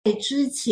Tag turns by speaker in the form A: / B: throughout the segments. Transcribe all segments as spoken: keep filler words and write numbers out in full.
A: 之前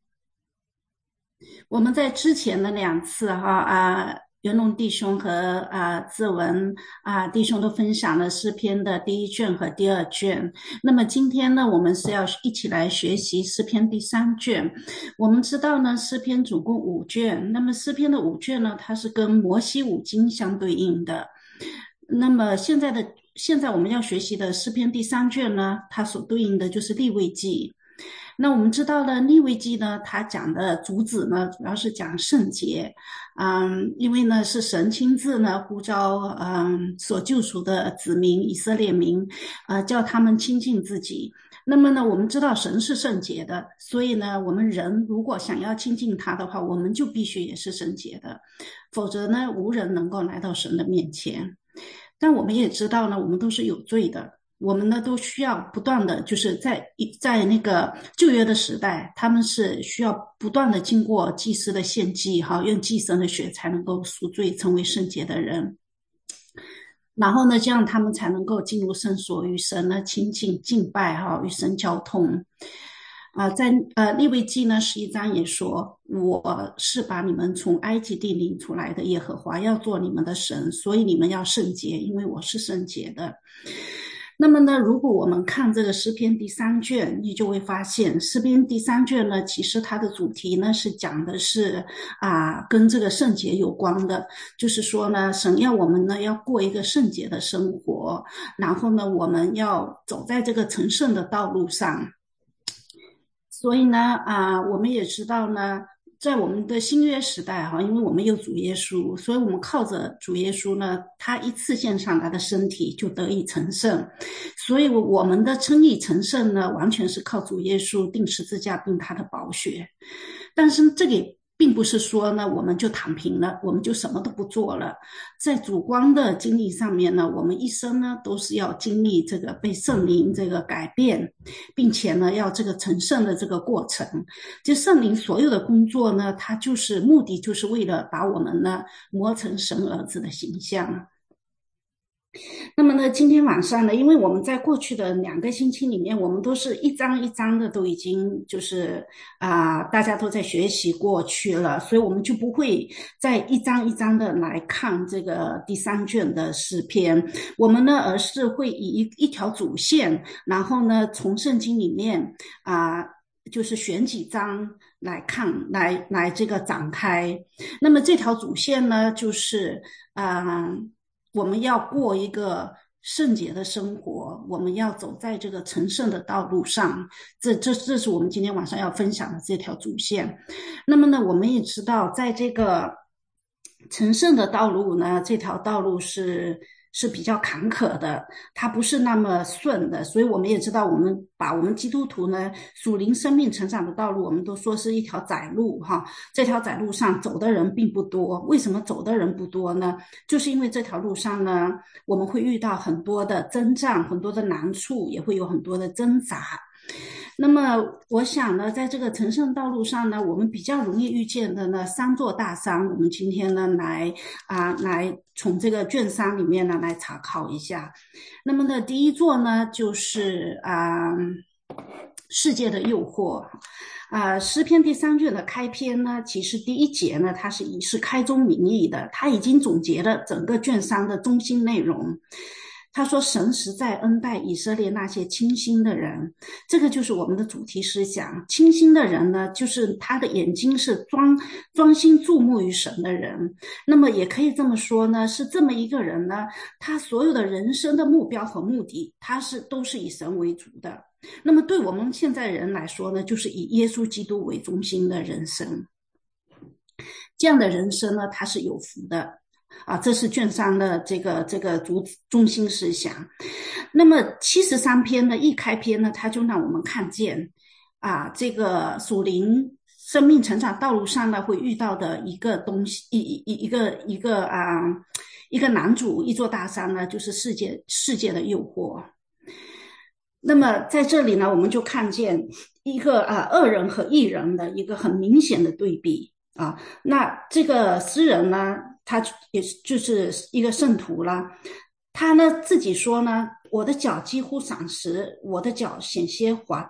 A: 我们在之前的两次哈啊，元龙弟兄和啊志文啊弟兄都分享了诗篇的第一卷和第二卷。那么今天呢，我们是要一起来学习诗篇第三卷。我们知道呢，诗篇总共五卷，那么诗篇的五卷呢，它是跟摩西五经相对应的。那么现在的现在我们要学习的诗篇第三卷呢，它所对应的就是利未记。那我们知道呢，利未记呢，它讲的主旨呢，主要是讲圣洁，嗯，因为呢是神亲自呢呼召，嗯，所救赎的子民以色列民，呃，叫他们亲近自己。那么呢，我们知道神是圣洁的，所以呢，我们人如果想要亲近他的话，我们就必须也是圣洁的，否则呢，无人能够来到神的面前。但我们也知道呢，我们都是有罪的。我们呢都需要不断的，就是在在那个旧约的时代，他们是需要不断的经过祭司的献祭，哈，用祭牲的血才能够赎罪，成为圣洁的人。然后呢，这样他们才能够进入圣所，与神呢亲近敬拜，哈，与神交通。啊、呃在呃利未记呢十一章也说，我是把你们从埃及地领出来的耶和华，要做你们的神，所以你们要圣洁，因为我是圣洁的。那么呢，如果我们看这个诗篇第三卷，你就会发现，诗篇第三卷呢，其实它的主题呢是讲的是啊，跟这个圣洁有关的，就是说呢，神要我们呢要过一个圣洁的生活，然后呢，我们要走在这个成圣的道路上。所以呢，啊，我们也知道呢，在我们的新约时代哈，因为我们有主耶稣，所以我们靠着主耶稣呢，他一次献上来的身体就得以成圣。所以我们的称义成圣呢，完全是靠主耶稣钉十字架并他的宝血。但是这个并不是说呢，我们就躺平了，我们就什么都不做了。在主观的经历上面呢，我们一生呢都是要经历这个被圣灵这个改变，并且呢要这个成圣的这个过程。就圣灵所有的工作呢，它就是目的就是为了把我们呢磨成神儿子的形象。那么呢，今天晚上呢，因为我们在过去的两个星期里面，我们都是一章一章的都已经就是啊、呃大家都在学习过去了，所以我们就不会再一章一章的来看这个第三卷的诗篇，我们呢，而是会以一一条主线，然后呢，从圣经里面啊、呃就是选几章来看，来来这个展开。那么这条主线呢，就是啊。呃我们要过一个圣洁的生活，我们要走在这个成圣的道路上，这这这是我们今天晚上要分享的这条主线。那么呢，我们也知道，在这个成圣的道路呢，这条道路是是比较坎坷的，它不是那么顺的，所以我们也知道，我们把我们基督徒呢属灵生命成长的道路，我们都说是一条窄路哈。这条窄路上走的人并不多，为什么走的人不多呢？就是因为这条路上呢，我们会遇到很多的征战，很多的难处，也会有很多的挣扎。那么我想呢，在这个成圣道路上呢，我们比较容易遇见的呢三座大山，我们今天呢来啊、来从这个卷三里面呢来查考一下。那么呢，第一座呢就是啊、世界的诱惑。啊，诗篇第三卷的开篇呢，其实第一节呢，它是以是开宗明义的，它已经总结了整个卷三的中心内容。他说：“神实在恩待以色列那些清心的人。”这个就是我们的主题思想。清心的人呢，就是他的眼睛是专专心注目于神的人。那么也可以这么说呢，是这么一个人呢，他所有的人生的目标和目的，他是都是以神为主的。那么对我们现在人来说呢，就是以耶稣基督为中心的人生。这样的人生呢，他是有福的。啊，这是卷三的这个这个主中心思想。那么七十三篇呢，一开篇呢，它就让我们看见啊，这个属灵生命成长道路上呢会遇到的一个东西，一一一个一个啊一个男主，一座大山呢，就是世界世界的诱惑。那么在这里呢，我们就看见一个啊恶人和义人的一个很明显的对比啊。那这个诗人呢，他也就是一个圣徒啦，他呢自己说呢，我的脚几乎闪失，我的脚险些滑倒。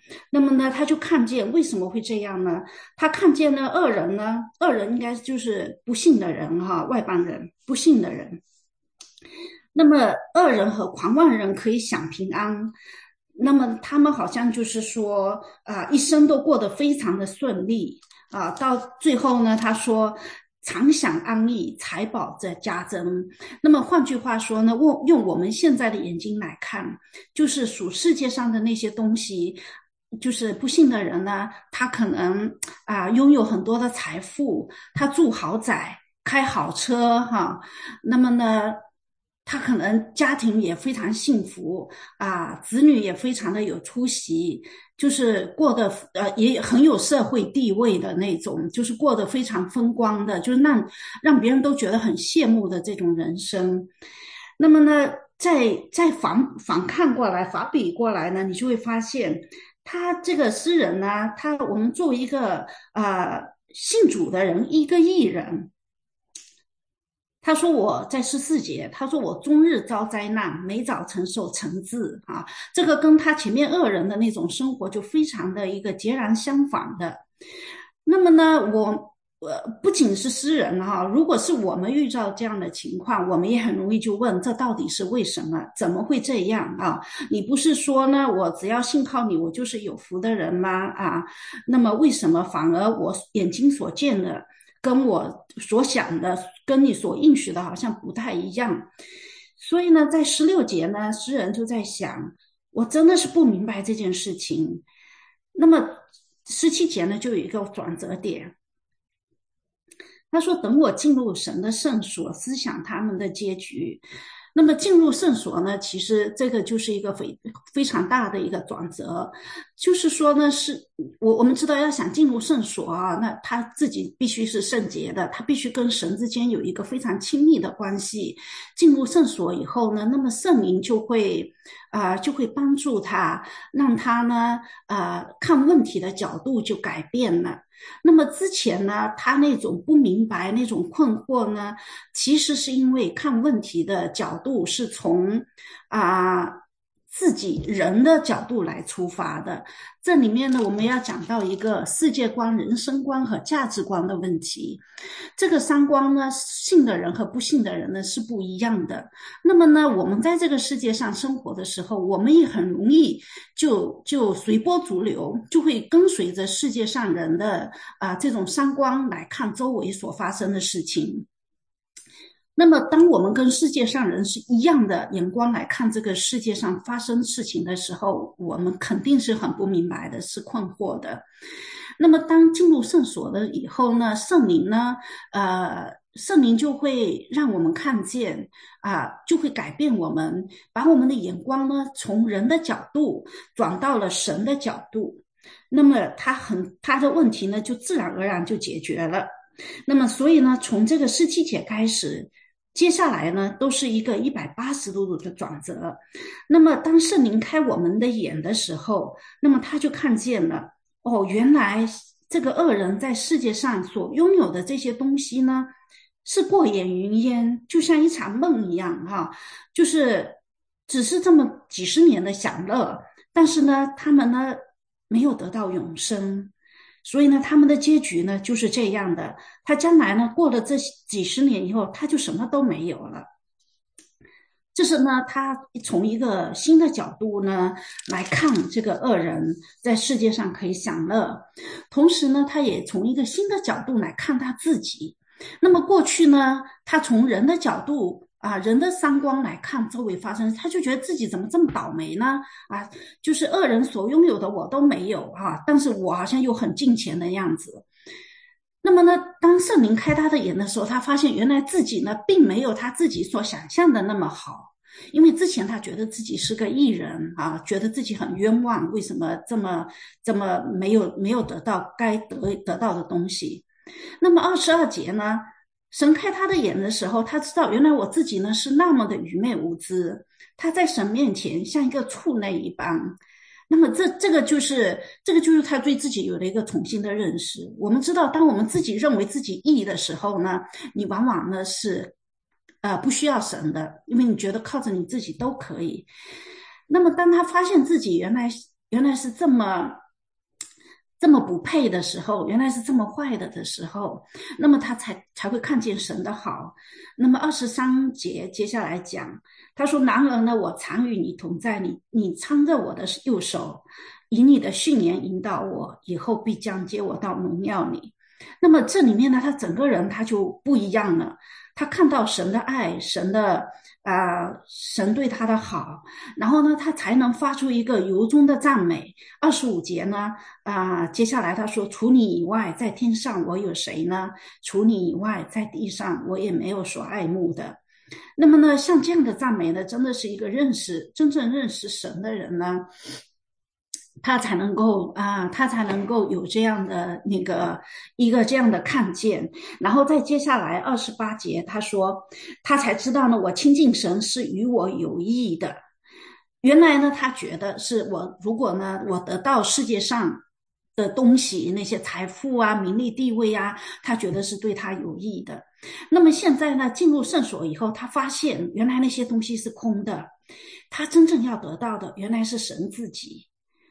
A: 那么呢，他就看见为什么会这样呢？他看见呢，恶人呢，恶人应该就是不幸的人哈，外邦人，不幸的人。那么恶人和狂妄人可以享平安，那么他们好像就是说啊、一生都过得非常的顺利啊、到最后呢，他说常享安逸，财宝在加增。那么换句话说呢，用用我们现在的眼睛来看，就是属世界上的那些东西。就是不幸的人呢，他可能啊、拥有很多的财富，他住豪宅，开好车哈，那么呢，他可能家庭也非常幸福啊，子女也非常的有出息，就是过得呃也很有社会地位的那种，就是过得非常风光的，就是让让别人都觉得很羡慕的这种人生。那么呢，再再反反看过来，反比过来呢，你就会发现，他这个诗人呢，他我们作为一个呃信主的人，一个艺人。他说我在十四节，他说我终日遭灾难，每早承受惩治啊，这个跟他前面恶人的那种生活就非常的一个截然相反的。那么呢，我呃不仅是诗人哈、如果是我们遇到这样的情况，我们也很容易就问，这到底是为什么？怎么会这样啊？你不是说呢，我只要信靠你，我就是有福的人吗？啊，那么为什么反而我眼睛所见的？跟我所想的，跟你所应许的好像不太一样。所以呢，在十六节呢，诗人就在想，我真的是不明白这件事情。那么十七节呢，就有一个转折点。他说：“等我进入神的圣所，思想他们的结局。”那么进入圣所呢，其实这个就是一个非非常大的一个转折，就是说呢，是我我们知道要想进入圣所啊，那他自己必须是圣洁的，他必须跟神之间有一个非常亲密的关系。进入圣所以后呢，那么圣灵就会啊、呃就会帮助他，让他呢呃看问题的角度就改变了。那么之前呢，他那种不明白、那种困惑呢，其实是因为看问题的角度是从啊、呃自己人的角度来出发的。这里面呢，我们要讲到一个世界观、人生观和价值观的问题。这个三观呢，信的人和不信的人呢是不一样的。那么呢，我们在这个世界上生活的时候，我们也很容易就就随波逐流，就会跟随着世界上人的啊、这种三观来看周围所发生的事情。那么，当我们跟世界上人是一样的眼光来看这个世界上发生事情的时候，我们肯定是很不明白的，是困惑的。那么，当进入圣所了以后呢，圣灵呢，呃，圣灵就会让我们看见啊、就会改变我们，把我们的眼光呢从人的角度转到了神的角度。那么，他很他的问题呢，就自然而然就解决了。那么，所以呢，从这个十七节开始。接下来呢，都是一个一百八十度的转折。那么，当圣灵开我们的眼的时候，那么他就看见了，哦，原来这个恶人在世界上所拥有的这些东西呢，是过眼云烟，就像一场梦一样，哈，就是只是这么几十年的享乐，但是呢，他们呢没有得到永生。所以呢，他们的结局呢就是这样的。他将来呢，过了这几十年以后，他就什么都没有了。这是呢，他从一个新的角度呢来看这个恶人在世界上可以享乐，同时呢，他也从一个新的角度来看他自己。那么过去呢，他从人的角度。啊，人的三观来看周围发生，他就觉得自己怎么这么倒霉呢？啊，就是恶人所拥有的我都没有啊，但是我好像又很金钱的样子。那么呢，当圣灵开他的眼的时候，他发现原来自己呢，并没有他自己所想象的那么好。因为之前他觉得自己是个艺人啊，觉得自己很冤枉，为什么这么这么没有没有得到该得得到的东西？那么二十二节呢，神开他的眼的时候，他知道原来我自己呢是那么的愚昧无知，他在神面前像一个畜类一般。那么这这个就是这个就是他对自己有了一个重新的认识。我们知道，当我们自己认为自己义的时候呢，你往往呢是呃不需要神的，因为你觉得靠着你自己都可以。那么当他发现自己原来原来是这么这么不配的时候，原来是这么坏的的时候，那么他才才会看见神的好。那么二十三节接下来讲，他说：“然而呢，我常与你同在，你你搀着我的右手，以你的训言引导我，以后必将接我到荣耀里。”那么这里面呢，他整个人他就不一样了。他看到神的爱，神的啊、呃神对他的好，然后呢，他才能发出一个由衷的赞美。二十五节呢，啊、接下来他说：“除你以外，在天上我有谁呢？除你以外，在地上我也没有所爱慕的。”那么呢，像这样的赞美呢，真的是一个认识真正认识神的人呢，他才能够啊，他才能够有这样的那个一个这样的看见。然后再接下来二十八节，他说他才知道呢，我亲近神是与我有益的。原来呢，他觉得是我如果呢，我得到世界上的东西，那些财富啊、名利地位啊，他觉得是对他有益的。那么现在呢，进入圣所以后，他发现原来那些东西是空的，他真正要得到的原来是神自己。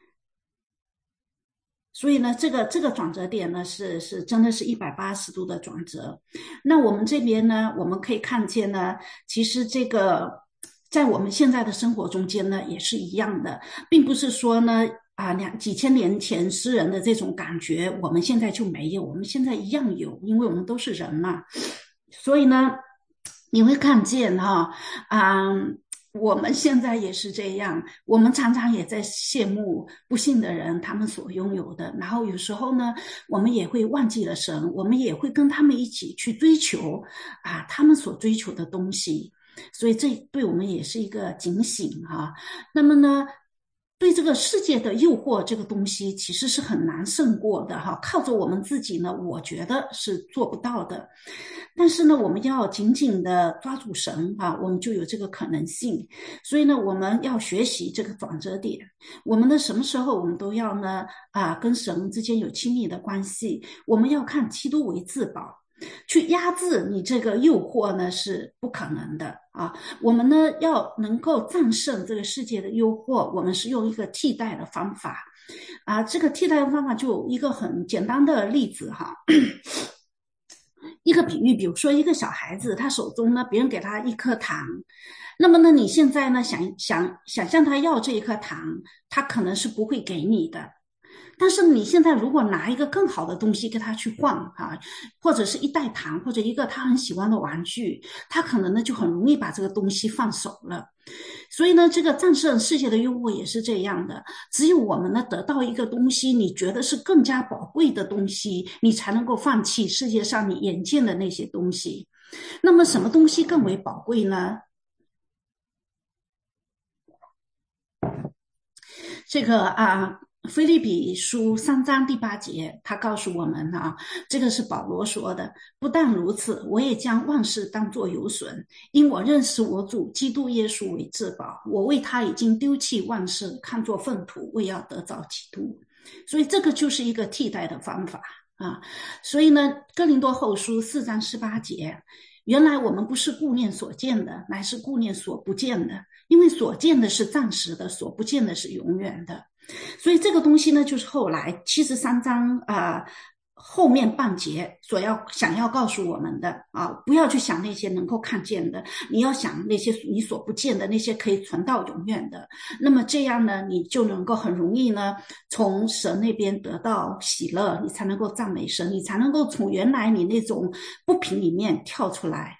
A: 所以呢，这个这个转折点呢，是是真的是一百八十度的转折。那我们这边呢，我们可以看见呢，其实这个在我们现在的生活中间呢，也是一样的，并不是说呢啊两几千年前诗人的这种感觉，我们现在就没有，我们现在一样有，因为我们都是人嘛。所以呢，你会看见哈啊。我们现在也是这样，我们常常也在羡慕不幸的人他们所拥有的，然后有时候呢，我们也会忘记了神，我们也会跟他们一起去追求啊他们所追求的东西，所以这对我们也是一个警醒哈。那么呢，对这个世界的诱惑这个东西其实是很难胜过的哈，靠着我们自己呢，我觉得是做不到的。但是呢，我们要紧紧的抓住神啊，我们就有这个可能性。所以呢，我们要学习这个转折点。我们的什么时候我们都要呢啊，跟神之间有亲密的关系。我们要看基督为至宝。去压制你这个诱惑呢是不可能的啊！我们呢要能够战胜这个世界的诱惑，我们是用一个替代的方法啊。这个替代的方法就有一个很简单的例子哈，一个比喻，比如说一个小孩子，他手中呢别人给他一颗糖，那么呢你现在呢想想想向他要这一颗糖，他可能是不会给你的。但是你现在如果拿一个更好的东西跟他去换啊，或者是一袋糖，或者一个他很喜欢的玩具，他可能呢就很容易把这个东西放手了。所以呢，这个战胜世界的诱惑也是这样的。只有我们呢得到一个东西，你觉得是更加宝贵的东西，你才能够放弃世界上你眼见的那些东西。那么什么东西更为宝贵呢？这个啊，腓立比书三章第八节，他告诉我们啊，这个是保罗说的。不但如此，我也将万事当作有损，因我认识我主基督耶稣为至宝。我为他已经丢弃万事，看作粪土，为要得着基督。所以这个就是一个替代的方法啊。所以呢，哥林多后书四章十八节，原来我们不是顾念所见的，乃是顾念所不见的。因为所见的是暂时的，所不见的是永远的。所以这个东西呢，就是后来七十三章啊、呃、后面半节所要想要告诉我们的啊，不要去想那些能够看见的，你要想那些你所不见的，那些可以存到永远的。那么这样呢，你就能够很容易呢，从神那边得到喜乐，你才能够赞美神，你才能够从原来你那种不平里面跳出来。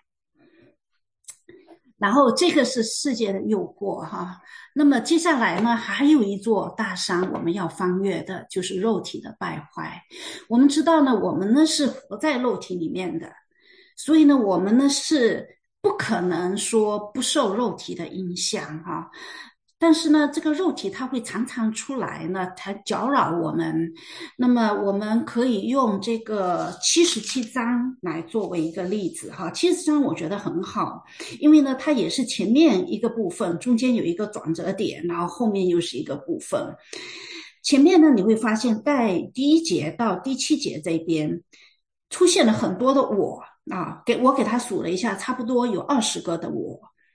A: 然后这个是世界的诱惑哈，那么接下来呢，还有一座大山我们要翻越的，就是肉体的败坏。我们知道呢，我们呢是活在肉体里面的，所以呢，我们呢是不可能说不受肉体的影响哈。但是呢，这个肉体它会常常出来呢，它搅扰我们。那么我们可以用这个七十七章来作为一个例子哈。七十章我觉得很好，因为呢，它也是前面一个部分，中间有一个转折点，然后后面又是一个部分。前面呢，你会发现在第一节到第七节这边出现了很多的我啊，给我给他数了一下，差不多有二十个的我。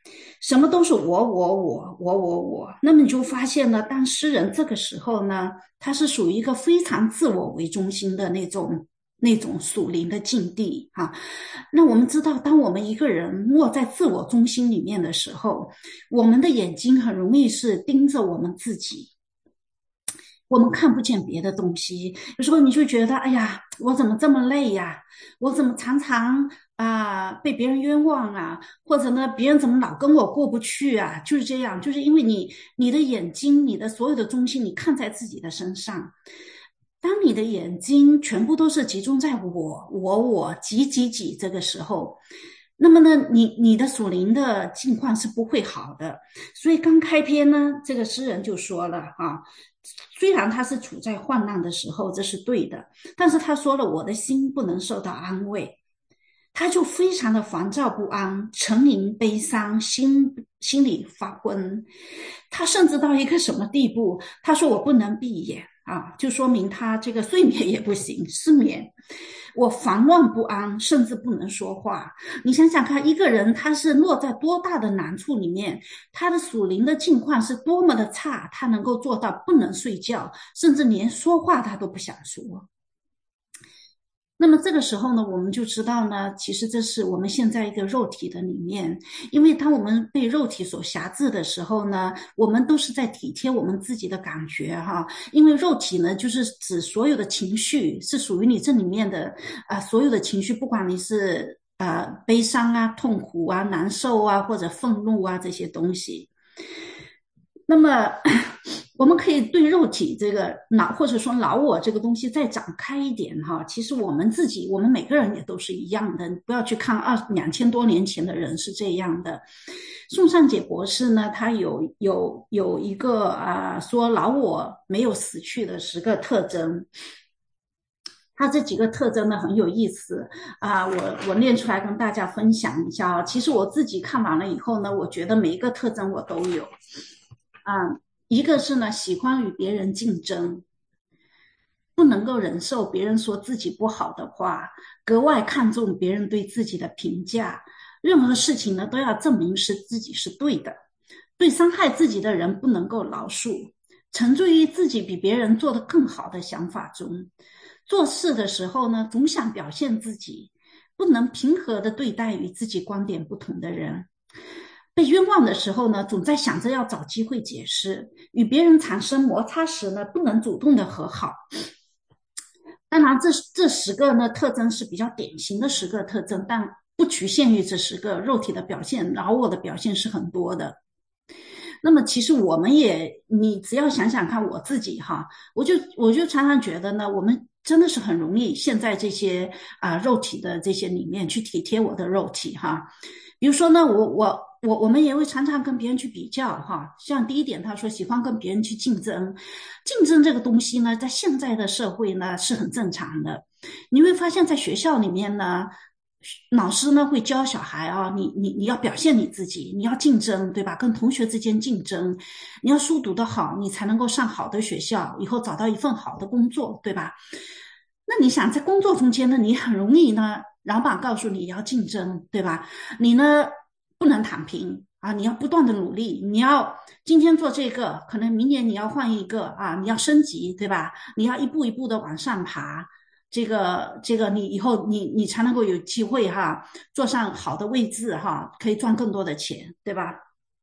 A: 什么都是我我我我我我。那么你就发现呢，当诗人这个时候呢，他是属于一个非常自我为中心的那种那种属灵的境地啊。那我们知道，当我们一个人落在自我中心里面的时候，我们的眼睛很容易是盯着我们自己。我们看不见别的东西，有时候你就觉得，哎呀，我怎么这么累呀？我怎么常常啊、被别人冤枉啊？或者呢，别人怎么老跟我过不去啊？就是这样，就是因为你你的眼睛，你的所有的中心，你看在自己的身上。当你的眼睛全部都是集中在我、我、我、己、己、己这个时候，那么呢，你你的属灵的境况是不会好的。所以刚开篇呢，这个诗人就说了啊，虽然他是处在患难的时候，这是对的，但是他说了，我的心不能受到安慰，他就非常的烦躁不安，沉吟悲伤，心心里发昏。他甚至到一个什么地步？他说我不能闭眼啊，就说明他这个睡眠也不行，失眠。我烦乱不安，甚至不能说话。你想想看，一个人他是落在多大的难处里面，他的属灵的境况是多么的差，他能够做到不能睡觉，甚至连说话他都不想说。那么这个时候呢，我们就知道呢，其实这是我们现在一个肉体的里面，因为当我们被肉体所辖制的时候呢，我们都是在体贴我们自己的感觉哈，因为肉体呢，就是指所有的情绪是属于你这里面的啊、呃所有的情绪，不管你是呃悲伤啊、痛苦啊、难受啊，或者愤怒啊这些东西。那么，我们可以对肉体这个脑，或者说老我这个东西再展开一点哈。其实我们自己，我们每个人也都是一样的。不要去看二两千多年前的人是这样的。宋尚杰博士呢，他有有有一个啊、呃说老我没有死去的十个特征。他这几个特征呢很有意思啊、我我念出来跟大家分享一下啊。其实我自己看完了以后呢，我觉得每一个特征我都有。啊，一个是呢，喜欢与别人竞争，不能够忍受别人说自己不好的话，格外看重别人对自己的评价，任何事情呢都要证明是自己是对的，对伤害自己的人不能够饶恕，沉醉于自己比别人做得更好的想法中，做事的时候呢，总想表现自己，不能平和的对待与自己观点不同的人。被冤枉的时候呢，总在想着要找机会解释；与别人产生摩擦时呢，不能主动的和好。当然这，这十个呢特征是比较典型的十个特征，但不局限于这十个。肉体的表现，老我的表现是很多的。那么，其实我们也，你只要想想看我自己哈，我就我就常常觉得呢，我们真的是很容易陷在这些啊、呃肉体的这些里面去体贴我的肉体哈。比如说呢，我我我我们也会常常跟别人去比较哈。像第一点，他说喜欢跟别人去竞争，竞争这个东西呢，在现在的社会呢是很正常的。你会发现在学校里面呢，老师呢会教小孩啊，你你你要表现你自己，你要竞争，对吧？跟同学之间竞争，你要书读得好，你才能够上好的学校，以后找到一份好的工作，对吧？那你想在工作中间呢，你很容易呢，老板告诉你要竞争，对吧？你呢不能躺平啊，你要不断的努力，你要今天做这个，可能明年你要换一个啊，你要升级，对吧？你要一步一步的往上爬。这个这个，你以后你你才能够有机会哈，坐上好的位置哈，可以赚更多的钱，对吧？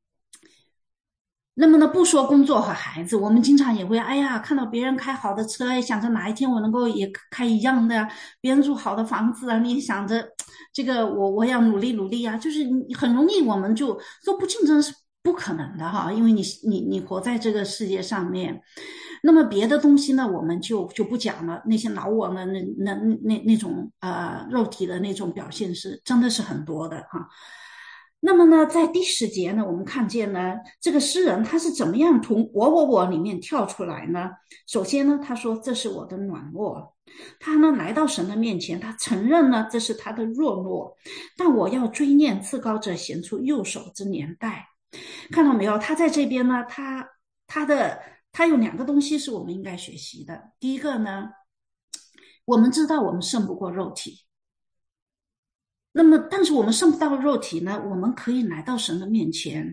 A: 那么呢，不说工作和孩子，我们经常也会，哎呀，看到别人开好的车，想着哪一天我能够也开一样的，别人住好的房子啊，你也想着这个我我要努力努力啊，就是你很容易我们就说不竞争是不可能的哈，因为你你你活在这个世界上面。那么别的东西呢，我们就就不讲了。那些老我呢，那那那那种呃肉体的那种表现是真的是很多的哈。那么呢，在第十节呢，我们看见呢，这个诗人他是怎么样从我我我里面跳出来呢？首先呢，他说这是我的软弱，他呢来到神的面前，他承认呢这是他的弱弱，但我要追念至高者显出右手之年代。看到没有？他在这边呢，他他的他有两个东西是我们应该学习的。第一个呢，我们知道我们胜不过肉体。那么，但是我们胜不到肉体呢，我们可以来到神的面前，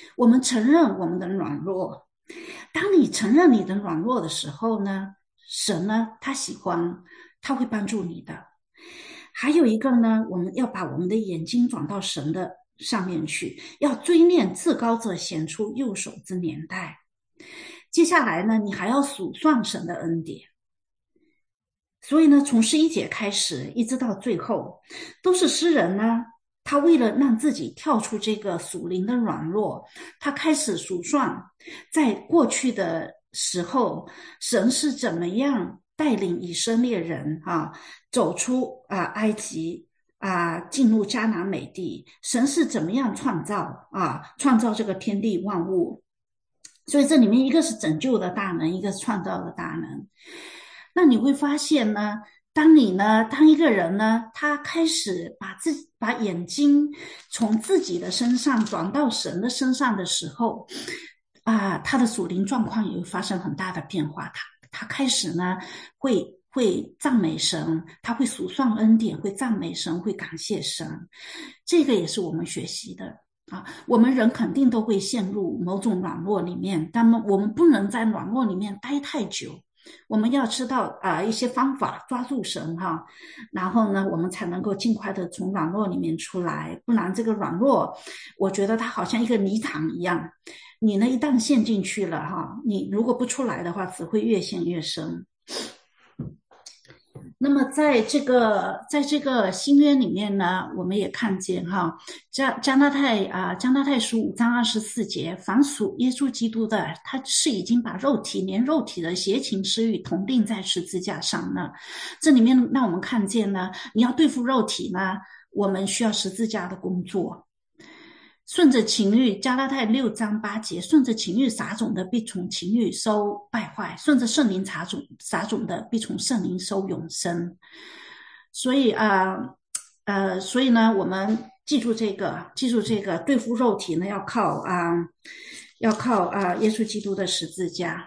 A: 我们承认我们的软弱。当你承认你的软弱的时候呢，神呢，他喜欢，他会帮助你的。还有一个呢，我们要把我们的眼睛转到神的上面去，要追念至高者显出右手之年代。接下来呢，你还要数算神的恩典。所以呢，从十一节开始一直到最后，都是诗人呢，他为了让自己跳出这个属灵的软弱，他开始数算在过去的时候，神是怎么样带领以色列人啊走出啊埃及啊进入迦南美地，神是怎么样创造啊创造这个天地万物。所以这里面一个是拯救的大能，一个是创造的大能。那你会发现呢，当你呢，当一个人呢，他开始把自己把眼睛从自己的身上转到神的身上的时候，啊，他的属灵状况也会发生很大的变化。他他开始呢，会会赞美神，他会数算恩典，会赞美神，会感谢神。这个也是我们学习的。啊，我们人肯定都会陷入某种软弱里面，但我们不能在软弱里面待太久。我们要知道啊、呃、一些方法，抓住神哈，然后呢，我们才能够尽快的从软弱里面出来。不然这个软弱，我觉得它好像一个泥塘一样，你呢一旦陷进去了哈，你如果不出来的话，只会越陷越深。那么在这个在这个新约里面呢，我们也看见哈，加加拉太啊加拉太书五章二十四节，凡属耶稣基督的，他是已经把肉体连肉体的邪情私欲同定在十字架上了。这里面让我们看见呢，你要对付肉体呢，我们需要十字架的工作。顺着情欲，加拉太六章八节，顺着情欲撒种的必从情欲收败坏，顺着圣灵撒种撒种的必从圣灵收永生。所以啊 呃, 呃，所以呢，我们记住这个，记住这个，对付肉体呢，要靠啊、呃，要靠啊、呃，耶稣基督的十字架。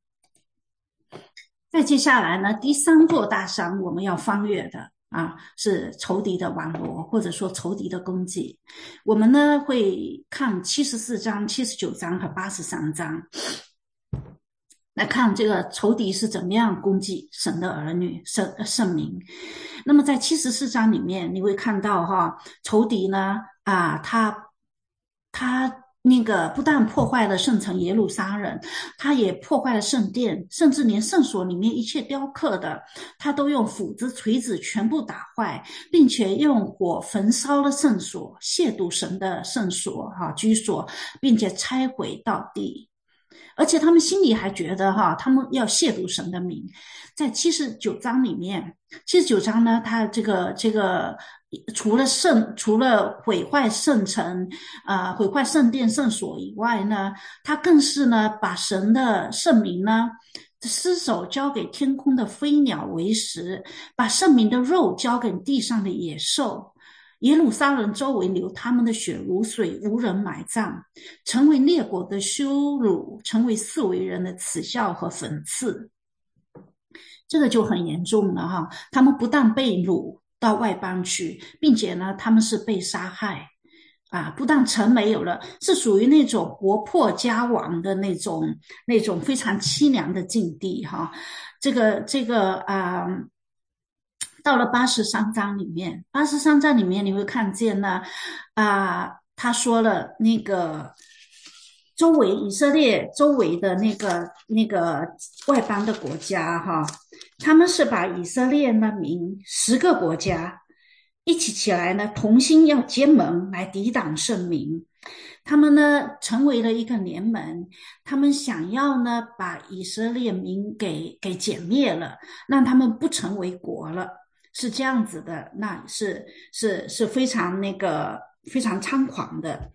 A: 再接下来呢，第三座大山我们要翻越的。啊，是仇敌的网罗，或者说仇敌的攻击。我们呢会看七十四章、七十九章和八十三章，来看这个仇敌是怎么样攻击神的儿女、圣圣民。那么在七十四章里面，你会看到哈，仇敌呢啊，他他。那个不但破坏了圣城耶路撒冷，他也破坏了圣殿，甚至连圣所里面一切雕刻的，他都用斧子、锤子全部打坏，并且用火焚烧了圣所，亵渎神的圣所哈居所，并且拆毁到地。而且他们心里还觉得哈，他们要亵渎神的名。在七十九章里面，七十九章呢，他这个这个除了圣除了毁坏圣城啊、呃、毁坏圣殿圣所以外呢，他更是呢把神的圣名呢尸首交给天空的飞鸟为食，把圣民的肉交给地上的野兽。耶路撒冷周围流他们的血如水，无人埋葬，成为列国的羞辱，成为四围人的耻笑和讽刺。这个就很严重了哈，他们不但被掳到外邦去，并且呢，他们是被杀害啊，不但城没有了，是属于那种国破家亡的那种那种非常凄凉的境地哈。这个这个啊。到了八十三章里面，八十三章里面你会看见呢，啊、呃，他说了那个周围以色列周围的那个那个外邦的国家哈，他们是把以色列的民十个国家一起起来呢，同心要结盟来抵挡圣民。他们呢成为了一个联盟，他们想要呢把以色列民给给歼灭了，让他们不成为国了。是这样子的，那是是是非常那个非常猖狂的。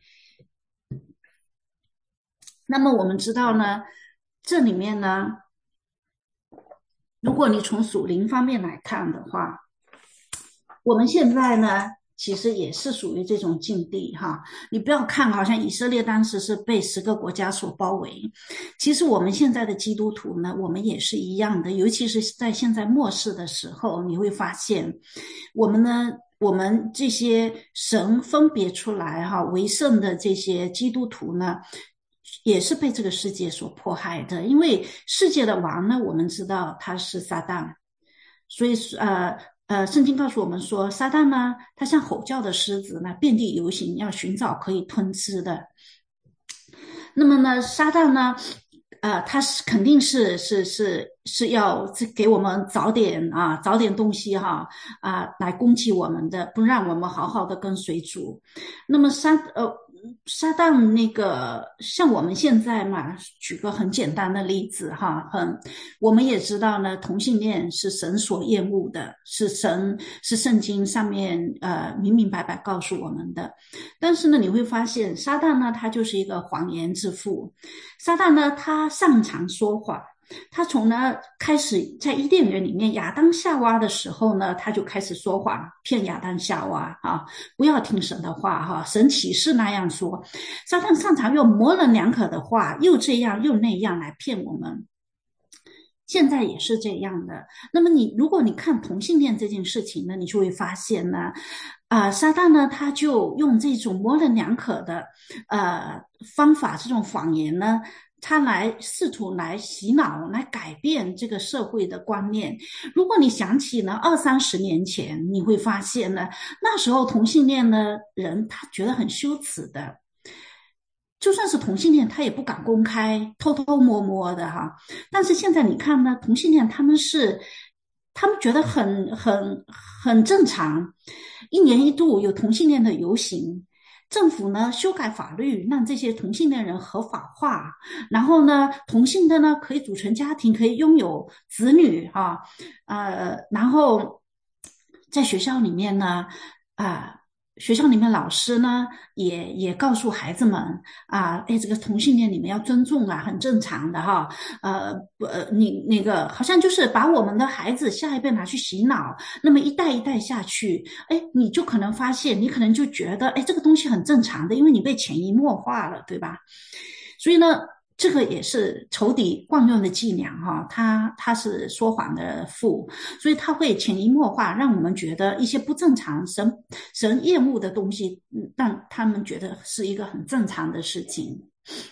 A: 那么我们知道呢，这里面呢，如果你从属灵方面来看的话，我们现在呢其实也是属于这种境地哈。你不要看好像以色列当时是被十个国家所包围，其实我们现在的基督徒呢，我们也是一样的，尤其是在现在末世的时候，你会发现我们呢我们这些神分别出来哈为圣的这些基督徒呢，也是被这个世界所迫害的。因为世界的王呢，我们知道他是撒旦，所以呃呃，圣经告诉我们说，撒旦呢，他像吼叫的狮子呢，遍地游行，要寻找可以吞吃的。那么呢，撒旦呢，呃，他是肯定是是是是要给我们找点啊，找点东西哈啊，来攻击我们的，不让我们好好的跟随主。那么撒呃撒旦那个像我们现在嘛，举个很简单的例子哈，很我们也知道呢，同性恋是神所厌恶的，是神是圣经上面呃明明白白告诉我们的。但是呢，你会发现撒旦呢，他就是一个谎言之父。撒旦呢，他擅长说谎。他从呢开始在伊甸园里面亚当夏娃的时候呢，他就开始说谎，骗亚当夏娃啊，不要听神的话哈，神启示那样说。撒旦擅长用模棱两可的话，又这样又那样来骗我们。现在也是这样的。那么你如果你看同性恋这件事情呢，你就会发现呢，啊、呃，撒旦呢他就用这种模棱两可的呃方法，这种谎言呢，他来试图来洗脑，来改变这个社会的观念。如果你想起呢二三十年前，你会发现呢，那时候同性恋的人他觉得很羞耻的。就算是同性恋，他也不敢公开，偷偷摸摸的哈。但是现在你看呢，同性恋他们是，他们觉得很很很正常，一年一度有同性恋的游行，政府呢修改法律，让这些同性恋人合法化，然后呢，同性的呢可以组成家庭，可以拥有子女哈，呃，然后在学校里面呢，啊、学校里面老师呢，也也告诉孩子们啊，哎，这个同性恋你们要尊重啊，很正常的哈。呃，不，呃，你那个好像就是把我们的孩子下一辈拿去洗脑，那么一代一代下去，哎，你就可能发现，你可能就觉得，哎，这个东西很正常的，因为你被潜移默化了，对吧？所以呢，这个也是仇敌惯用的伎俩哈，他他是说谎的父，所以他会潜移默化，让我们觉得一些不正常、神神厌恶的东西，嗯让他们觉得是一个很正常的事情。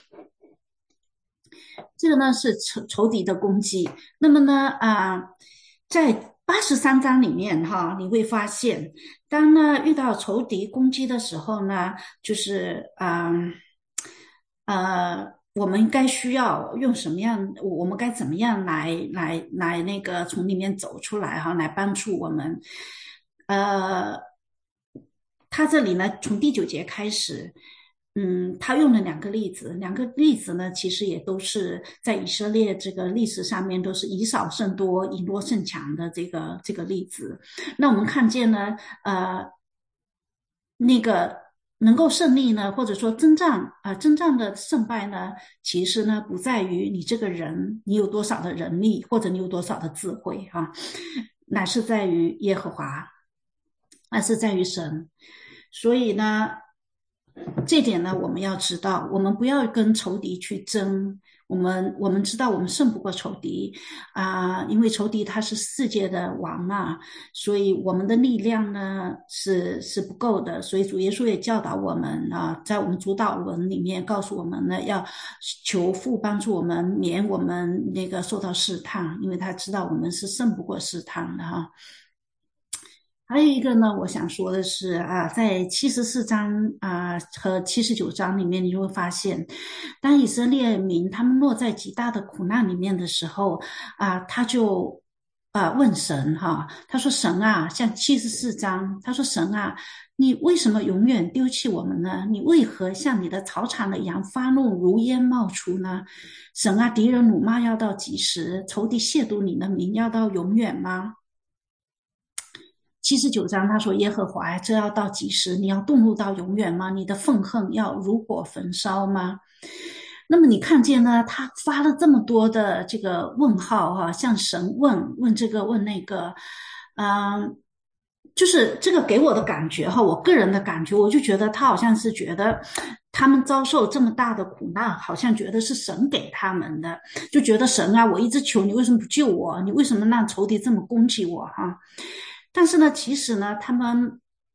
A: 这个呢是仇仇敌的攻击。那么呢啊、呃在八十三章里面哈，你会发现，当呢遇到仇敌攻击的时候呢，就是嗯呃。呃我们该需要用什么样？我们该怎么样来来来那个从里面走出来哈，来帮助我们？呃，他这里呢，从第九节开始，嗯，他用了两个例子，两个例子呢，其实也都是在以色列这个历史上面都是以少胜多、以弱胜强的这个这个例子。那我们看见呢，呃，那个能够胜利呢，或者说征战啊、呃，征战的胜败呢，其实呢不在于你这个人你有多少的人力，或者你有多少的智慧啊，乃是在于耶和华，乃是在于神。所以呢，这点呢，我们要知道，我们不要跟仇敌去争。我们我们知道我们胜不过仇敌啊、因为仇敌他是世界的王嘛，所以我们的力量呢是是不够的。所以主耶稣也教导我们啊，在我们主导文里面告诉我们呢，要求父帮助我们免我们那个受到试探，因为他知道我们是胜不过试探的哈。还有一个呢，我想说的是啊，在七十四章啊和七十九章里面，你就会发现，当以色列民他们落在极大的苦难里面的时候啊，他就啊问神哈，他说神啊，像七十四章，他说神啊，你为什么永远丢弃我们呢？你为何像你的草场的羊发怒如烟冒出呢？神啊，敌人辱骂要到几时？仇敌亵渎你的名要到永远吗？七十九章他说：“耶和华，这要到几时？你要动怒到永远吗？你的愤恨要如火焚烧吗？”那么你看见呢？他发了这么多的这个问号哈、啊，向神问问这个问那个，嗯，就是这个给我的感觉哈，我个人的感觉，我就觉得他好像是觉得他们遭受这么大的苦难，好像觉得是神给他们的，就觉得神啊，我一直求你，为什么不救我？你为什么让仇敌这么攻击我哈？但是呢，其实呢，他们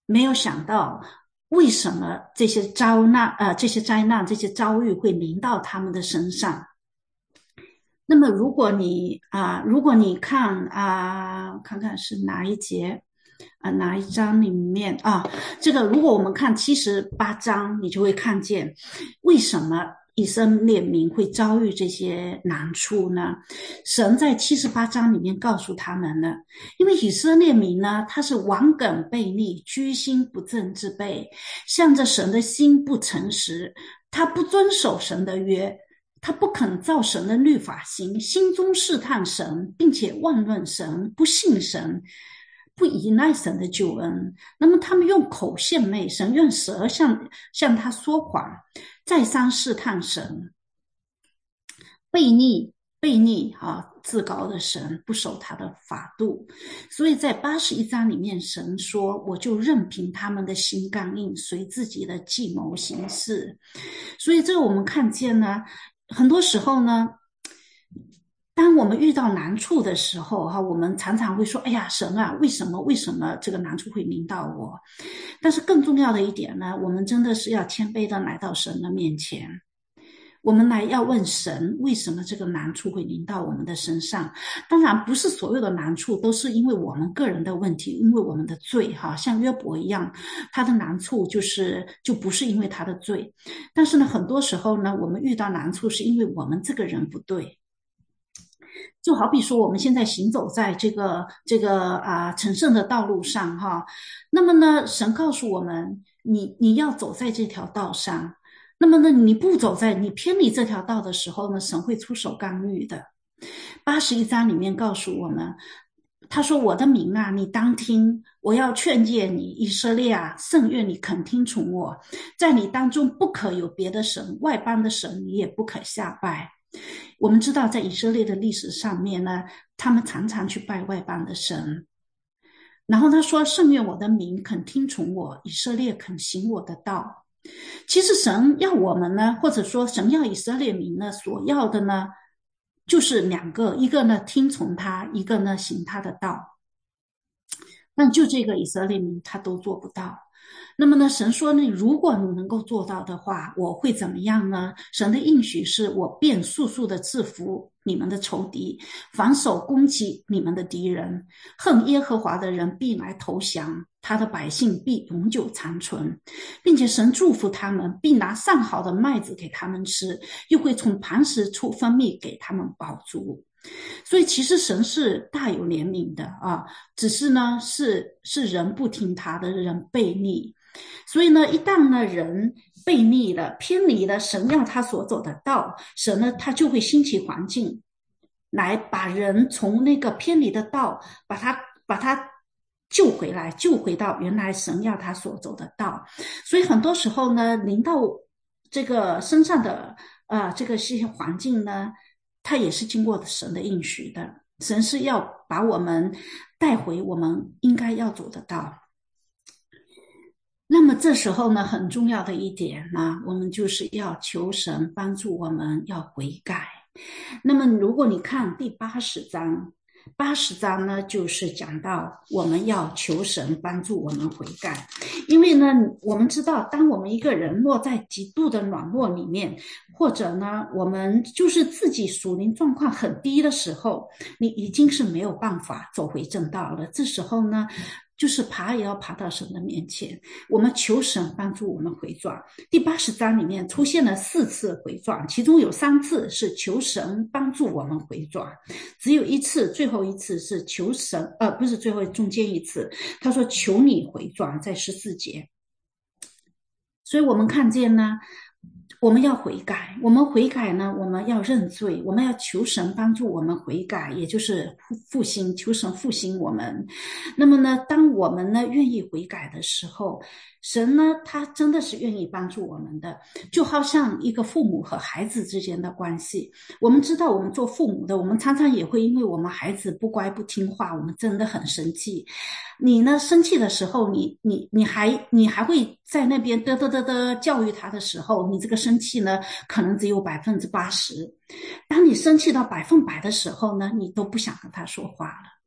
A: 没有想到为什么这些遭难呃这些灾难这些遭遇会临到他们的身上。那么如果你啊、如果你看啊、看看是哪一节啊、哪一章里面啊？这个如果我们看七十八章，你就会看见为什么以色列民会遭遇这些难处呢？神在七十八章里面告诉他们了，因为以色列民呢，他是顽梗悖逆、居心不正之辈，向着神的心不诚实，他不遵守神的约。他不肯照神的律法行，心中试探神，并且妄论神，不信神，不依赖神的救恩。那么他们用口献媚神，用舌向向他说谎，再三试探神，悖逆悖逆啊，至高的神不守他的法度。所以在八十一章里面，神说：“我就任凭他们的心刚硬，随自己的计谋行事。”所以这个我们看见呢。很多时候呢，当我们遇到难处的时候，哈，我们常常会说：“哎呀，神啊，为什么？为什么这个难处会临到我？”但是更重要的一点呢，我们真的是要谦卑的来到神的面前，我们来要问神，为什么这个难处会临到我们的身上？当然，不是所有的难处都是因为我们个人的问题，因为我们的罪，哈，像约伯一样，他的难处就是就不是因为他的罪。但是呢，很多时候呢，我们遇到难处是因为我们这个人不对。就好比说，我们现在行走在这个这个啊成圣的道路上，哈，那么呢，神告诉我们，你你要走在这条道上，那么呢，你不走在你偏离这条道的时候呢，神会出手干预的。八十一章里面告诉我们，他说：“我的民啊，你当听，我要劝诫你，以色列啊，甚愿你肯听从我，在你当中不可有别的神，外邦的神你也不可下拜。”我们知道，在以色列的历史上面呢，他们常常去拜外邦的神。然后他说：“甚愿我的民肯听从我，以色列肯行我的道。”其实神要我们呢，或者说神要以色列民呢，所要的呢，就是两个，一个呢听从他，一个呢行他的道。但就这个以色列民他都做不到。那么呢，神说呢，如果你能够做到的话，我会怎么样呢？神的应许是我便速速的制服你们的仇敌，反手攻击你们的敌人，恨耶和华的人必来投降，他的百姓必永久长存，并且神祝福他们，必拿上好的麦子给他们吃，又会从磐石处分泌给他们饱足。所以其实神是大有怜悯的啊，只是呢是是人不听他的，人悖逆。所以呢，一旦呢人悖逆了、偏离了神要他所走的道，神呢他就会兴起环境来把人从那个偏离的道，把他把他救回来，救回到原来神要他所走的道。所以很多时候呢，临到这个身上的呃这个些环境呢，它也是经过神的应许的。神是要把我们带回我们应该要走的道。那么这时候呢，很重要的一点呢，我们就是要求神帮助我们要悔改。那么如果你看第八十章，八十章呢，就是讲到我们要求神帮助我们悔改。因为呢，我们知道，当我们一个人落在极度的软弱里面，或者呢，我们就是自己属灵状况很低的时候，你已经是没有办法走回正道了。这时候呢，就是爬也要爬到神的面前，我们求神帮助我们回转。第八十章里面出现了四次回转，其中有三次是求神帮助我们回转，只有一次，最后一次是求神，呃，不是最后中间一次，他说求你回转，在十四节。所以我们看见呢，我们要悔改，我们悔改呢，我们要认罪，我们要求神帮助我们悔改，也就是复兴，求神复兴我们。那么呢，当我们呢愿意悔改的时候，神呢他真的是愿意帮助我们的，就好像一个父母和孩子之间的关系。我们知道，我们做父母的，我们常常也会因为我们孩子不乖不听话，我们真的很生气。你呢生气的时候，你你你还你还会在那边嘚嘚嘚嘚教育他的时候，你这个生气呢可能只有百分之八十。当你生气到百分百的时候呢，你都不想跟他说话了。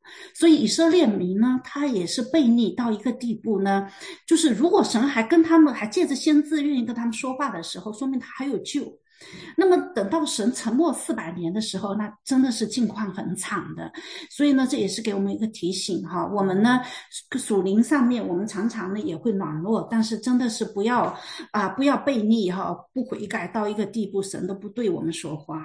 A: 所以以色列民呢，他也是悖逆到一个地步呢，就是如果神还跟他们还借着先知愿意跟他们说话的时候，说明他还有救。那么等到神沉默四百年的时候，那真的是境况很惨的。所以呢，这也是给我们一个提醒哈。我们呢，属灵上面我们常常呢也会软弱，但是真的是不要啊、呃不要悖逆哈，不悔改到一个地步，神都不对我们说话。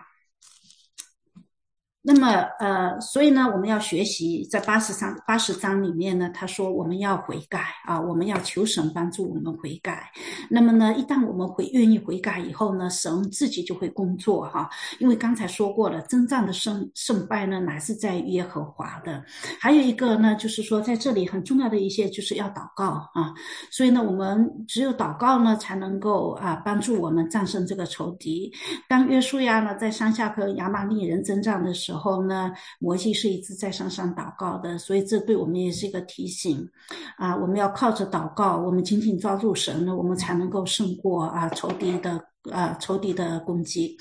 A: 那么，呃，所以呢，我们要学习在八十章八十章里面呢，他说我们要悔改啊，我们要求神帮助我们悔改。那么呢，一旦我们会愿意悔改以后呢，神自己就会工作哈。因为刚才说过了，征战的胜胜败呢，乃是在耶和华的。还有一个呢，就是说在这里很重要的一些，就是要祷告啊。所以呢，我们只有祷告呢，才能够啊帮助我们战胜这个仇敌。当约书亚呢在山下和亚玛力人征战的时候，时候呢，摩西是一直在山上祷告的，所以这对我们也是一个提醒啊！我们要靠着祷告，我们紧紧抓住神呢，我们才能够胜过啊仇敌的啊仇敌的攻击。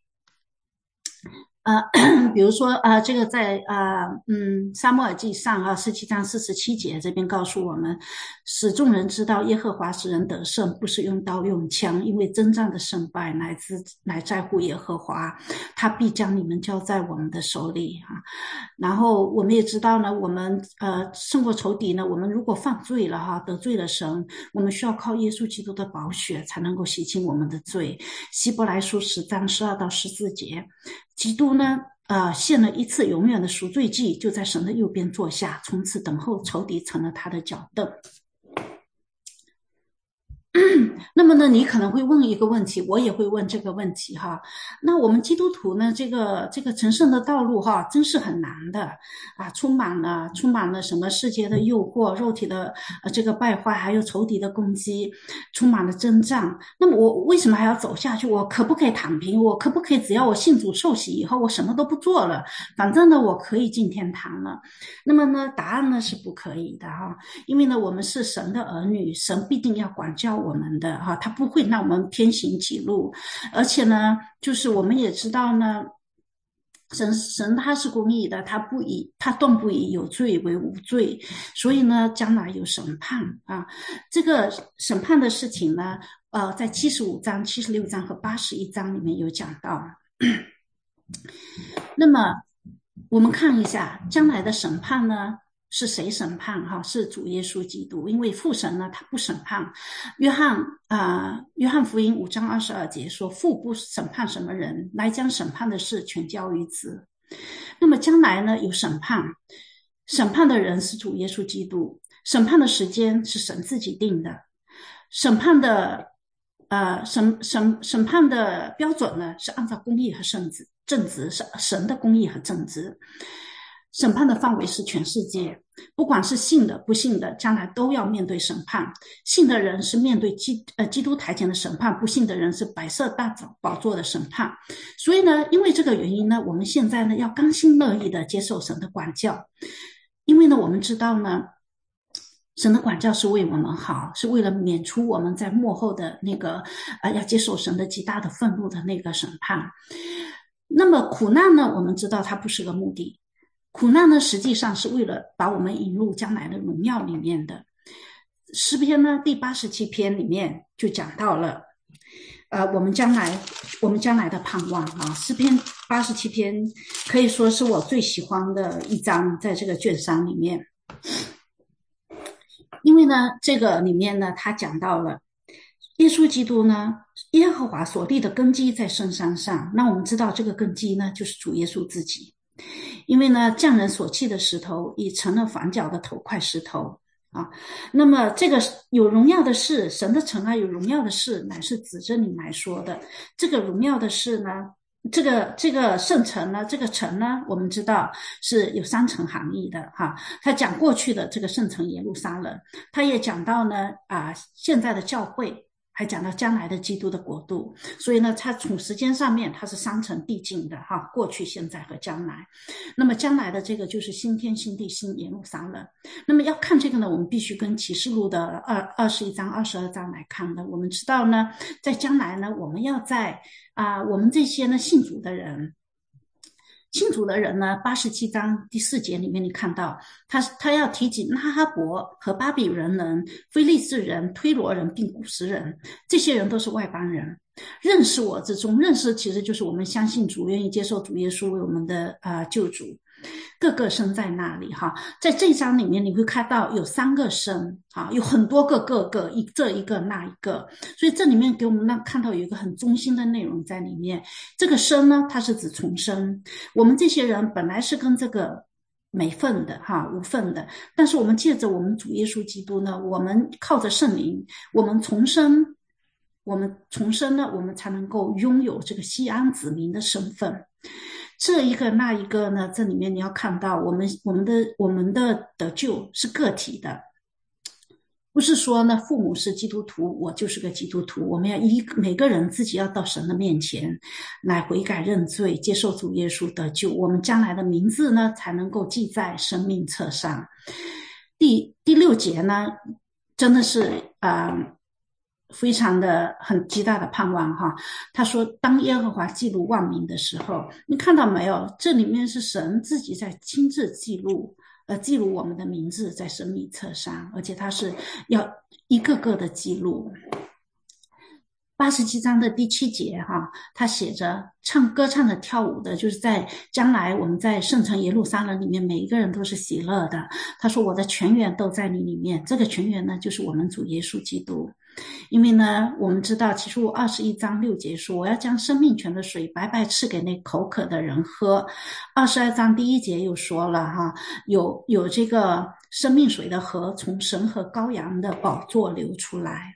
A: 呃，比如说，呃，这个在呃，嗯，撒母耳记上啊，十七章四十七节这边告诉我们，使众人知道耶和华使人得胜，不是用刀用枪，因为征战的胜败乃自乃在乎耶和华，他必将你们交在我们的手里啊。然后我们也知道呢，我们呃胜过仇敌呢，我们如果犯罪了哈，得罪了神，我们需要靠耶稣基督的宝血才能够洗清我们的罪。希伯来书十章十二到十四节。基督呢，呃，献了一次永远的赎罪祭，就在神的右边坐下，从此等候仇敌成了他的脚凳。那么呢，你可能会问一个问题，我也会问这个问题哈。那我们基督徒呢，这个这个成圣的道路哈，真是很难的啊，充满了充满了什么世界的诱惑、肉体的呃这个败坏，还有仇敌的攻击，充满了征战。那么我为什么还要走下去？我可不可以躺平？我可不可以只要我信主受洗以后，我什么都不做了，反正呢我可以进天堂了？那么呢，答案呢是不可以的哈，因为呢我们是神的儿女，神必定要管教我们的哈，他不会让我们偏行己路，而且呢，就是我们也知道呢。神神他是公义的，他不以他断不以有罪为无罪，所以呢，将来有审判啊。这个审判的事情呢，呃，在七十五章、七十六章和八十一章里面有讲到。那么我们看一下将来的审判呢，是谁审判哈？是主耶稣基督，因为父神呢他不审判。约翰啊、呃，约翰福音五章二十二节说，父不审判什么人，来将审判的事全交于子。那么将来呢有审判，审判的人是主耶稣基督，审判的时间是神自己定的，审判的呃审审审判的标准呢是按照公义和圣旨正直，是神的公义和正直。审判的范围是全世界，不管是信的不信的，将来都要面对审判。信的人是面对基呃基督台前的审判，不信的人是白色大宝座的审判。所以呢，因为这个原因呢，我们现在呢要甘心乐意的接受神的管教，因为呢我们知道呢，神的管教是为我们好，是为了免除我们在末后的那个呃要接受神的极大的愤怒的那个审判。那么苦难呢，我们知道它不是个目的。苦难呢，实际上是为了把我们引入将来的荣耀里面的。诗篇呢，第八十七篇里面就讲到了，呃，我们将来我们将来的盼望啊。诗篇八十七篇可以说是我最喜欢的一章，在这个卷三里面，因为呢，这个里面呢，他讲到了耶稣基督呢，耶和华所立的根基在圣山上。那我们知道这个根基呢，就是主耶稣自己。因为呢，匠人所弃的石头已成了房角的头块石头啊。那么这个有荣耀的事，神的城啊，有荣耀的事，乃是指着你来说的。这个荣耀的事呢，这个这个圣城呢，这个城呢，我们知道是有三层含义的哈。他讲过去的这个圣城耶路撒冷，他也讲到呢啊现在的教会。还讲到将来的基督的国度，所以呢，它从时间上面它是三层递进的哈，过去、现在和将来。那么将来的这个就是新天新地新耶路撒冷。那么要看这个呢，我们必须跟启示录的二二十一章、二十二章来看的。我们知道呢，在将来呢，我们要在啊、呃，我们这些呢信主的人。 信主的人呢，八十七章第四节里面你看到他他要提及拉哈伯和巴比伦人、非利士人、推罗人并古实人，这些人都是外邦人。认识我之中，认识其实就是我们相信主，愿意接受主耶稣为我们的啊救主。各个生在那里哈，在这一章里面你会看到有三个生啊，有很多个各个一这一个那一个，所以这里面给我们那看到有一个很中心的内容在里面。这个生呢，它是指重生，我们这些人本来是跟这个没份的哈，无份的，但是我们借着我们主耶稣基督呢，我们靠着圣灵，我们重生。我们重生呢，我们才能够拥有这个西安子民的身份。这一个那一个呢，这里面你要看到，我们我们的我们的得救是个体的，不是说呢父母是基督徒，我就是个基督徒。我们要一每个人自己要到神的面前来悔改认罪，接受主耶稣得救，我们将来的名字呢才能够记在生命册上。第第六节呢，真的是啊。呃非常的很极大的盼望哈，他说当耶和华记录万民的时候，你看到没有？这里面是神自己在亲自记录，呃，记录我们的名字在生命册上，而且他是要一个个的记录。八十七章的第七节哈，他写着唱歌唱的跳舞的，就是在将来我们在圣城耶路撒冷里面，每一个人都是喜乐的。他说我的泉源都在你里面，这个泉源呢，就是我们主耶稣基督。因为呢，我们知道启示录二十一章六节说，我要将生命泉的水白白赐给那口渴的人喝。二十二章第一节又说了哈，有有这个生命水的河从神和羔羊的宝座流出来。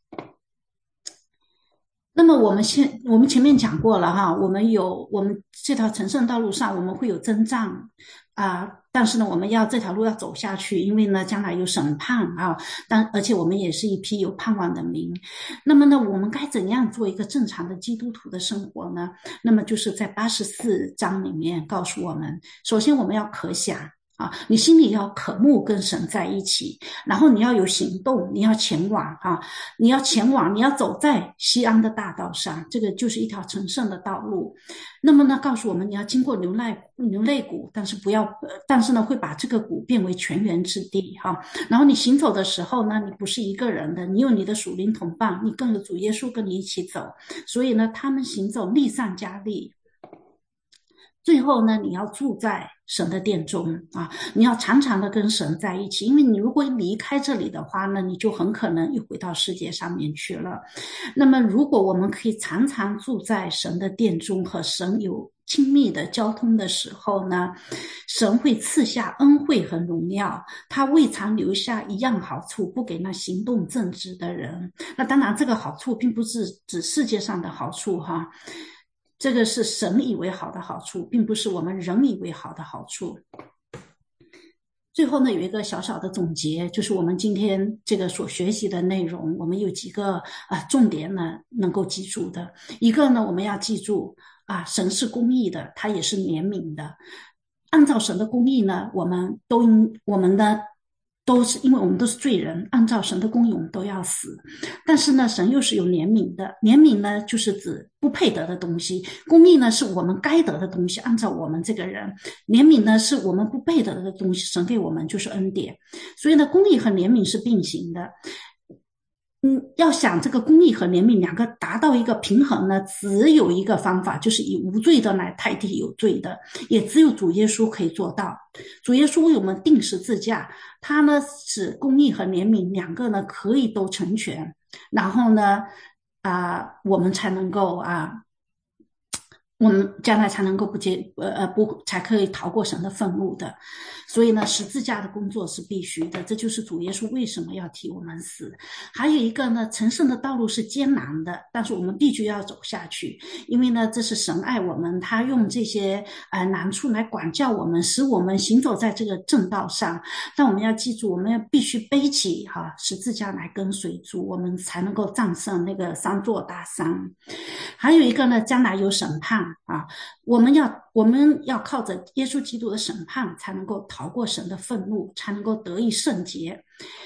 A: 那么我们先，我们前面讲过了哈，我们有我们这条成圣道路上，我们会有征战啊、呃，但是呢，我们要这条路要走下去，因为呢，将来有审判啊，但而且我们也是一批有盼望的民。那么呢，我们该怎样做一个正常的基督徒的生活呢？那么就是在八十四章里面告诉我们，首先我们要可想。啊，你心里要渴慕跟神在一起，然后你要有行动，你要前往啊，你要前往，你要走在西安的大道上，这个就是一条成圣的道路。那么呢，告诉我们你要经过流泪流泪谷，但是不要，但是呢，会把这个谷变为泉源之地哈、啊。然后你行走的时候呢，你不是一个人的，你有你的属灵同伴，你更有主耶稣跟你一起走，所以呢，他们行走力上加力。最后呢，你要住在神的殿中啊，你要常常的跟神在一起，因为你如果离开这里的话呢，你就很可能又回到世界上面去了。那么如果我们可以常常住在神的殿中，和神有亲密的交通的时候呢，神会赐下恩惠和荣耀，他未尝留下一样好处不给那行动正直的人。那当然这个好处并不是指世界上的好处哈，这个是神以为好的好处，并不是我们人以为好的好处。最后呢，有一个小小的总结，就是我们今天这个所学习的内容，我们有几个啊、呃、重点呢能够记住的。一个呢，我们要记住啊，神是公义的，他也是怜悯的。按照神的公义呢，我们都应我们的。都是因为我们都是罪人，按照神的公义我们都要死。但是呢，神又是有怜悯的，怜悯呢就是指不配得的东西，公义呢是我们该得的东西，按照我们这个人，怜悯呢是我们不配得的东西，神给我们就是恩典。所以呢，公义和怜悯是并行的。嗯，要想这个公义和怜悯两个达到一个平衡呢，只有一个方法，就是以无罪的来代替有罪的，也只有主耶稣可以做到。主耶稣为我们定十字架，他呢使公义和怜悯两个呢可以都成全，然后呢，啊、呃，我们才能够啊。我们将来才能够不接呃呃不才可以逃过神的愤怒的，所以呢，十字架的工作是必须的，这就是主耶稣为什么要替我们死。还有一个呢，成圣的道路是艰难的，但是我们必须要走下去，因为呢，这是神爱我们，他用这些呃难处来管教我们，使我们行走在这个正道上。但我们要记住，我们要必须背起哈、啊、十字架来跟随主，我们才能够战胜那个三座大山。还有一个呢，将来有审判。啊，我们要我们要靠着耶稣基督的审判，才能够逃过神的愤怒，才能够得以圣洁。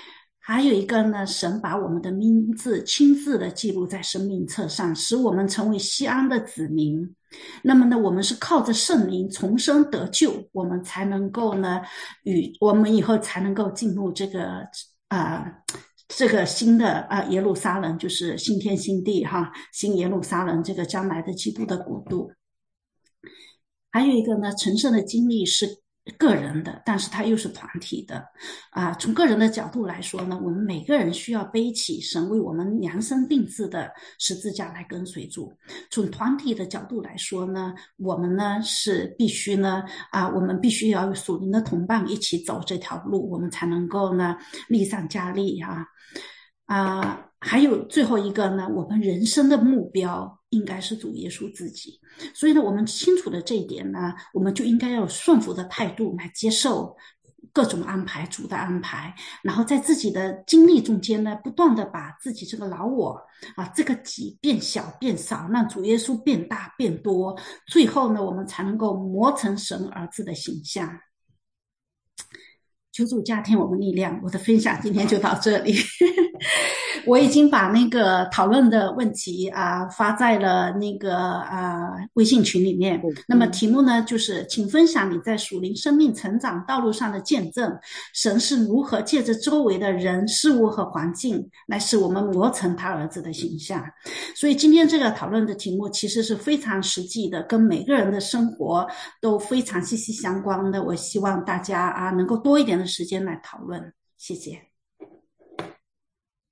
A: 还有一个呢，神把我们的名字亲自的记录在生命册上，使我们成为锡安的子民。那么呢，我们是靠着圣灵重生得救，我们才能够呢，与我们以后才能够进入这个呃这个新的啊、呃、耶路撒冷，就是新天新地哈，新耶路撒冷这个将来的基督的国度。还有一个呢，成圣的经历是个人的，但是它又是团体的啊。从个人的角度来说呢，我们每个人需要背起神为我们量身定制的十字架来跟随主。从团体的角度来说呢，我们呢是必须呢啊，我们必须要有属灵的同伴一起走这条路，我们才能够呢力上加力啊。啊，还有最后一个呢，我们人生的目标应该是主耶稣自己。所以呢，我们清楚的这一点呢，我们就应该要有顺服的态度来接受各种安排，主的安排，然后在自己的经历中间呢，不断的把自己这个老我啊，这个己变小变少，让主耶稣变大变多，最后呢，我们才能够磨成神儿子的形象。求主加添我们力量。我的分享今天就到这里。我已经把那个讨论的问题啊、呃、发在了那个啊、呃、微信群里面。那么题目呢就是请分享你在属灵生命成长道路上的见证，神是如何借着周围的人事物和环境来使我们磨成他儿子的形象。所以今天这个讨论的题目其实是非常实际的，跟每个人的生活都非常息息相关的。我希望大家啊能够多一点的时间来讨论。谢谢。